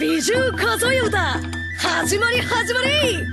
美獣数え歌始まり始まり。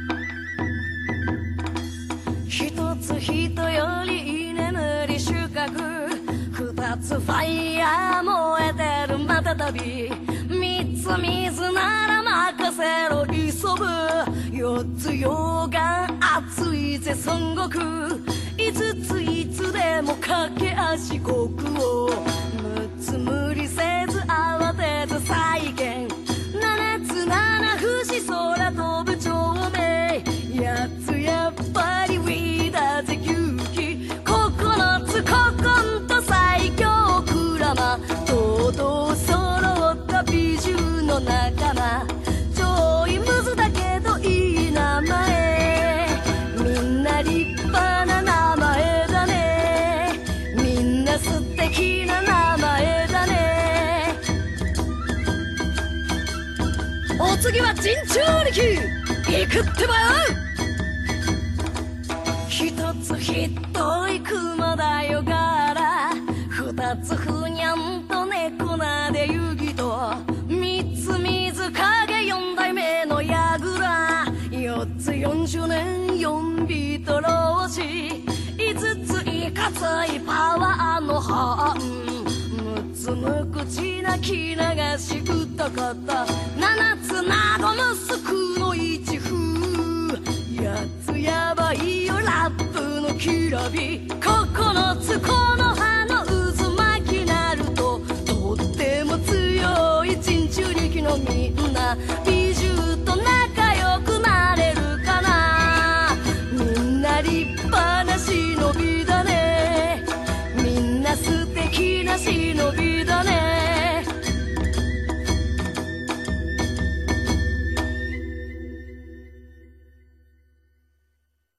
一つ人より居眠り収穫、二つファイヤー燃えてるまたたび、三つ水なら任せろ磯部、四つ溶岩熱いぜ孫悟空、五ついつでも駆け足国王、六つ無理せず慌てず再現、七つ七不死空飛ぶ長命、八つやっぱりウィーだぜ勇気、九つ古今と最強クラマ、とうとう揃った美獣の仲間、ちょいムズだけどいい名前、みんな立派な名前だね、みんな素敵な名前だね。お次は陣中力行くってばよ。一つひどい熊だよガラ、二つふにゃんと猫なで遊戯と、三つ水影四代目のヤグラ、四つ40年四ビト老子、五ついかついパワーのハン、六つ無口な気流し歌方、七つなごむすくの一風、八つやばいよラップのきらび、九つこの